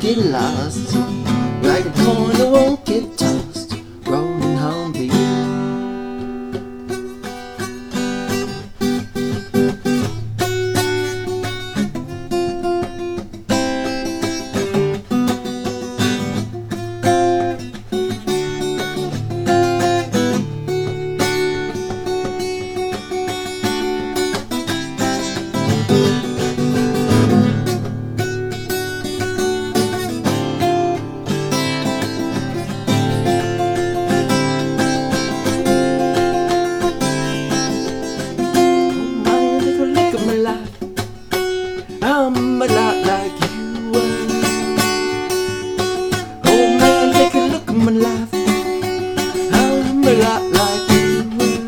get lost, like a coin that won't get tossed, rolling home to you. I'm a lot like you were. Oh man, take a look at my life. I'm a lot like you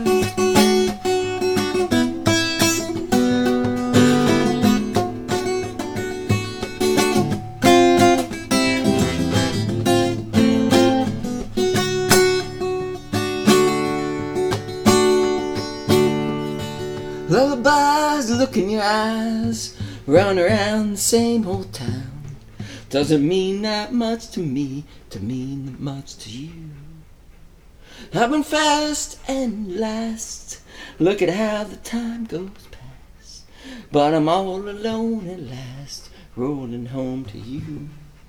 were. Lullabies look in your eyes, round around the same old town. Doesn't mean that much to me to mean that much to you. I've been fast and last, look at how the time goes past, but I'm all alone at last, rolling home to you.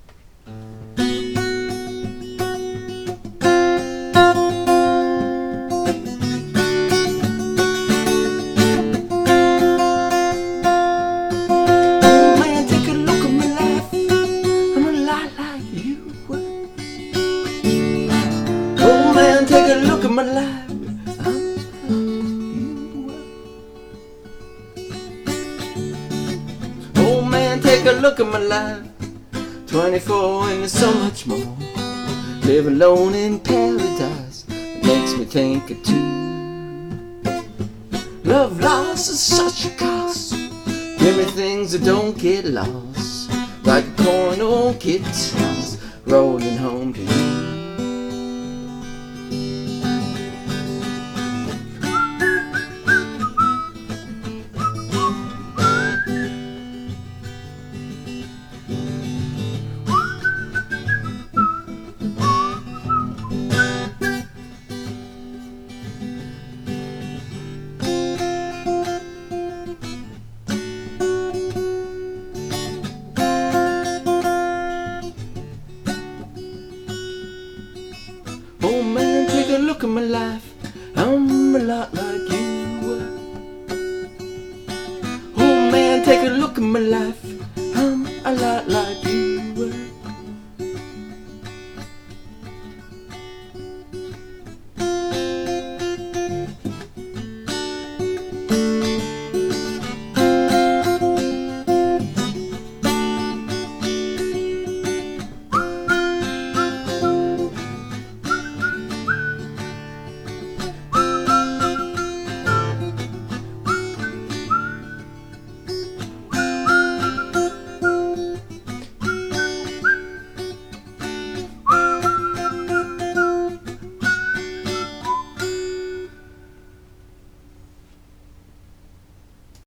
Take a look at my life. Oh man, take a look at my life. 24 and there's so much more. Live alone in paradise, it makes me think of two. Love lost is such a cost. Give me things that don't get lost, like a coin don't get tossed, rolling home to you. Oh man, take a look at my life. I'm a lot like you were. Oh man, take a look at my life. I'm a lot like